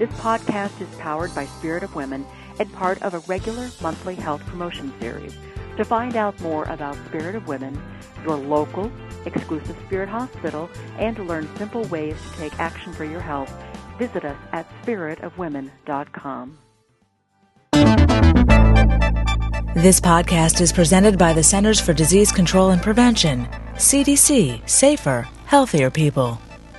This podcast is powered by Spirit of Women and part of a regular monthly health promotion series. To find out more about Spirit of Women, your local, exclusive Spirit Hospital, and to learn simple ways to take action for your health, visit us at spiritofwomen.com. This podcast is presented by the Centers for Disease Control and Prevention, CDC, safer, healthier people.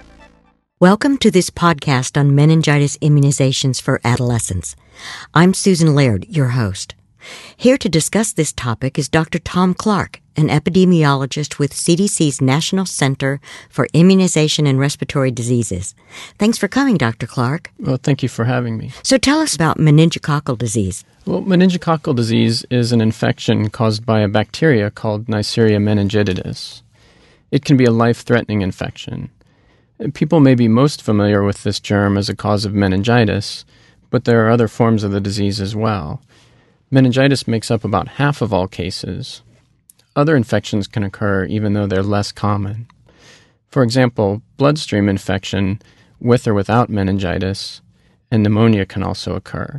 Welcome to this podcast on meningitis immunizations for adolescents. I'm Susan Laird, your host. Here to discuss this topic is Dr. Tom Clark, an epidemiologist with CDC's National Center for Immunization and Respiratory Diseases. Thanks for coming, Dr. Clark. Well, thank you for having me. So tell us about meningococcal disease. Well, meningococcal disease is an infection caused by a bacteria called Neisseria meningitidis. It can be a life-threatening infection. People may be most familiar with this germ as a cause of meningitis, but there are other forms of the disease as well. Meningitis makes up about half of all cases. Other infections can occur even though they're less common. For example, bloodstream infection with or without meningitis and pneumonia can also occur.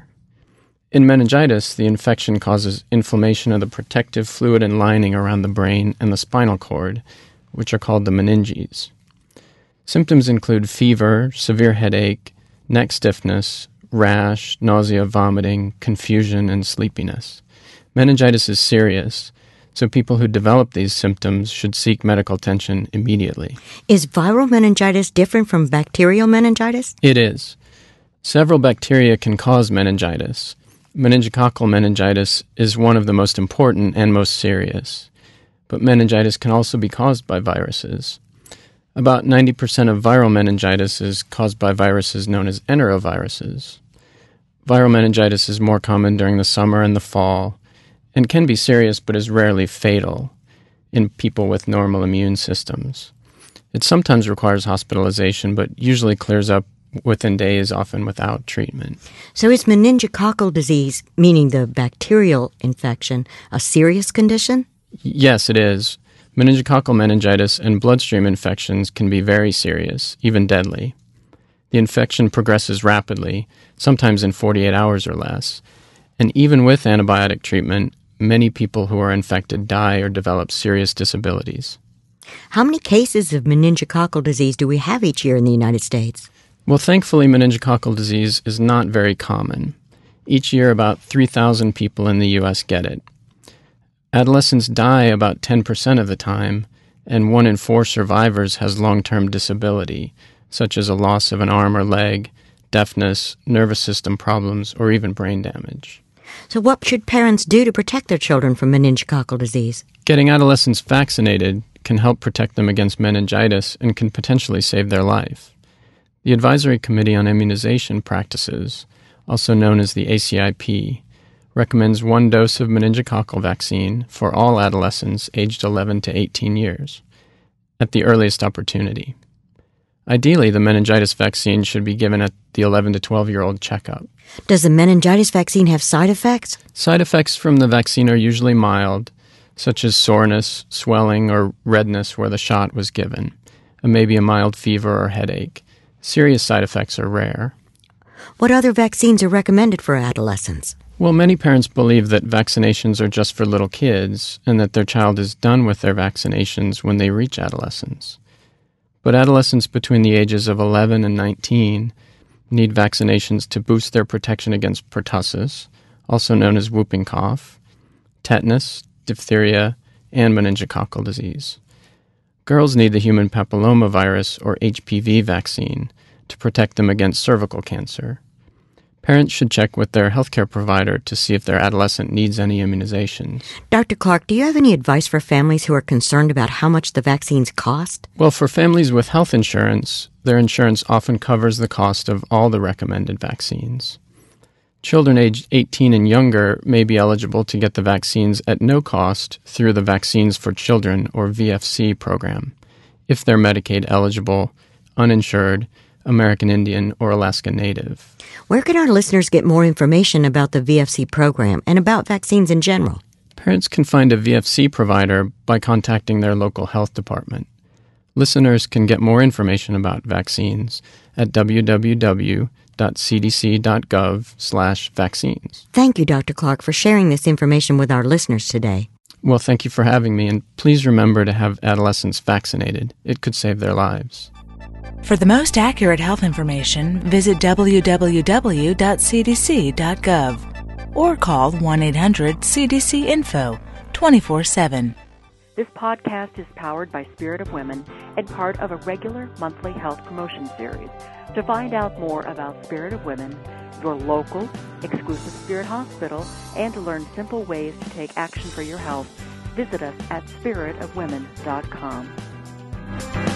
In meningitis, the infection causes inflammation of the protective fluid and lining around the brain and the spinal cord, which are called the meninges. Symptoms include fever, severe headache, neck stiffness, rash, nausea, vomiting, confusion, and sleepiness. Meningitis is serious, so people who develop these symptoms should seek medical attention immediately. Is viral meningitis different from bacterial meningitis? It is. Several bacteria can cause meningitis. Meningococcal meningitis is one of the most important and most serious. But meningitis can also be caused by viruses. About 90% of viral meningitis is caused by viruses known as enteroviruses. Viral meningitis is more common during the summer and the fall, and can be serious but is rarely fatal in people with normal immune systems. It sometimes requires hospitalization, but usually clears up within days, often without treatment. So is meningococcal disease, meaning the bacterial infection, a serious condition? Yes, it is. Meningococcal meningitis and bloodstream infections can be very serious, even deadly. The infection progresses rapidly, sometimes in 48 hours or less, and even with antibiotic treatment, many people who are infected die or develop serious disabilities. How many cases of meningococcal disease do we have each year in the United States? Well, thankfully, meningococcal disease is not very common. Each year, about 3,000 people in the U.S. get it. Adolescents die about 10% of the time, and 1 in 4 survivors has long-term disability, such as a loss of an arm or leg, deafness, nervous system problems, or even brain damage. So what should parents do to protect their children from meningococcal disease? Getting adolescents vaccinated can help protect them against meningitis and can potentially save their life. The Advisory Committee on Immunization Practices, also known as the ACIP, recommends 1 dose of meningococcal vaccine for all adolescents aged 11 to 18 years, at the earliest opportunity. Ideally, the meningitis vaccine should be given at the 11 to 12-year-old checkup. Does the meningitis vaccine have side effects? Side effects from the vaccine are usually mild, such as soreness, swelling, or redness where the shot was given, and maybe a mild fever or headache. Serious side effects are rare. What other vaccines are recommended for adolescents? Well, many parents believe that vaccinations are just for little kids and that their child is done with their vaccinations when they reach adolescence. But adolescents between the ages of 11 and 19 need vaccinations to boost their protection against pertussis, also known as whooping cough, tetanus, diphtheria, and meningococcal disease. Girls need the human papillomavirus, or HPV, vaccine to protect them against cervical cancer. Parents should check with their healthcare provider to see if their adolescent needs any immunizations. Dr. Clark, do you have any advice for families who are concerned about how much the vaccines cost? Well, for families with health insurance, their insurance often covers the cost of all the recommended vaccines. Children aged 18 and younger may be eligible to get the vaccines at no cost through the Vaccines for Children, or VFC, program, if they're Medicaid eligible, uninsured, American Indian, or Alaska Native. Where can our listeners get more information about the VFC program and about vaccines in general? Parents can find a VFC provider by contacting their local health department. Listeners can get more information about vaccines at www.cdc.gov health.cdc.gov/vaccines. Thank you, Dr. Clark, for sharing this information with our listeners today. Well, thank you for having me, and please remember to have adolescents vaccinated. It could save their lives. For the most accurate health information, visit www.cdc.gov or call 1-800-CDC-INFO 24/7. This podcast is powered by Spirit of Women and part of a regular monthly health promotion series. To find out more about Spirit of Women, your local exclusive Spirit hospital, and to learn simple ways to take action for your health, visit us at spiritofwomen.com.